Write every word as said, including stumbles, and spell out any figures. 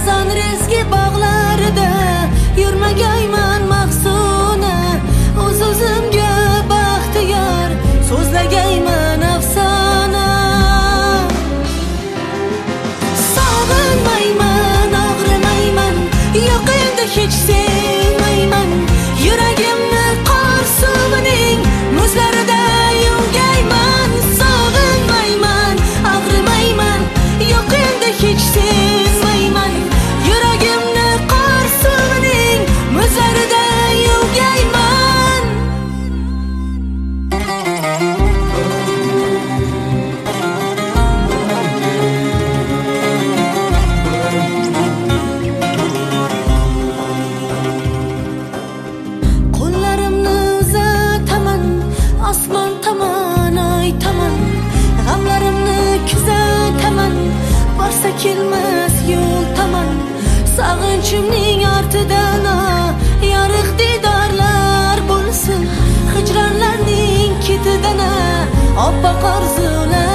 son rezgi bog'larida yurmagayman mahzuna, o'z o'zimga baxtiyor so'zlagayman afsona. Sog'inmayman, og'rimayman, yo'q endi hech sevmayman, yuragimni qor suvining muzlarida yuvgayman. Sog'inmayman, og'rimayman, yo'q endi hech sevmayman, yuragimni qor suvining muzlarida yuvgayman. Qo'llarimni uzataman osmon tomon aytaman, g'amlarimni kuzataman, borsa kelmas yo'l tomon. Sog'inchimning ortidan yorug' didorlar bo'lsin, hijronlarning ketidan oppoq orzular